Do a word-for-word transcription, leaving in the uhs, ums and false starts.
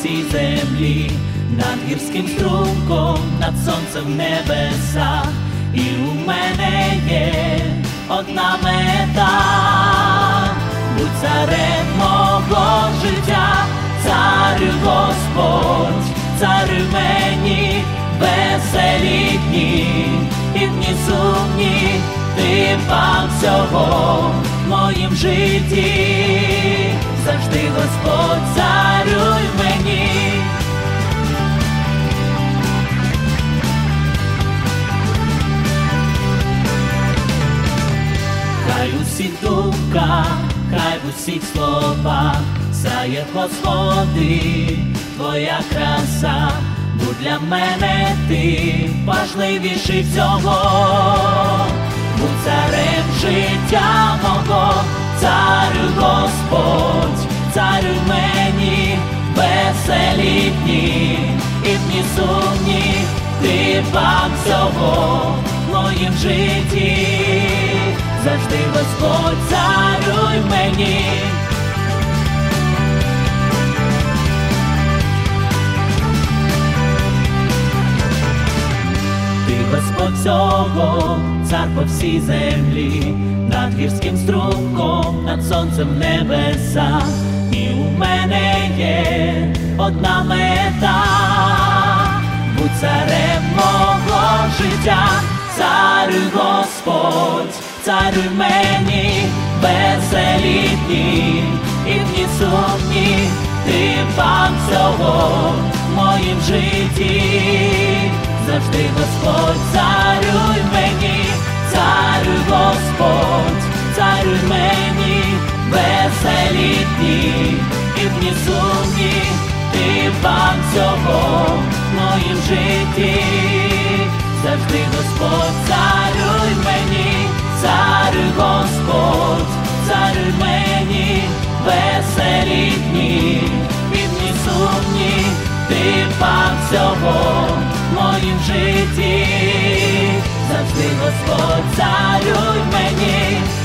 всій землі, над гірським струмком, над сонцем небеса. І у мене є одна мета: будь царем мого життя, царю Господь, царю мені веселі дні, і в дні сумні ти пан всього в моїм житті. Завжди, Господь, царюй мені. Хай у всіх думках, хай в усіх словах сяє, Господи, Твоя краса. Будь для мене ти важливіший всього. Будь царем життя мого, царю Господь, царю мені веселі дні, і в дні сумні ти пан всього в моїм житті. Завжди, Господь, царюй мені. Ти Господь всього, цар по всій землі, над гірським струмком, над сонцем небеса. І у мене є одна мета: будь царем мого життя, царю Господь, царю мені веселі дні, і в дні сумні ти пан всього в моїм житті. Завжди, Господь, царюй мені, царю Господь, царюй мені веселі дні, і в дні сумні ти пан всього в моїм житті. Завжди, Господь, царюй мені, царю Господь, царюй мені веселі дні, і в дні сумні ти пан всього в моїм житті. Завжди, Господь, царюй мені.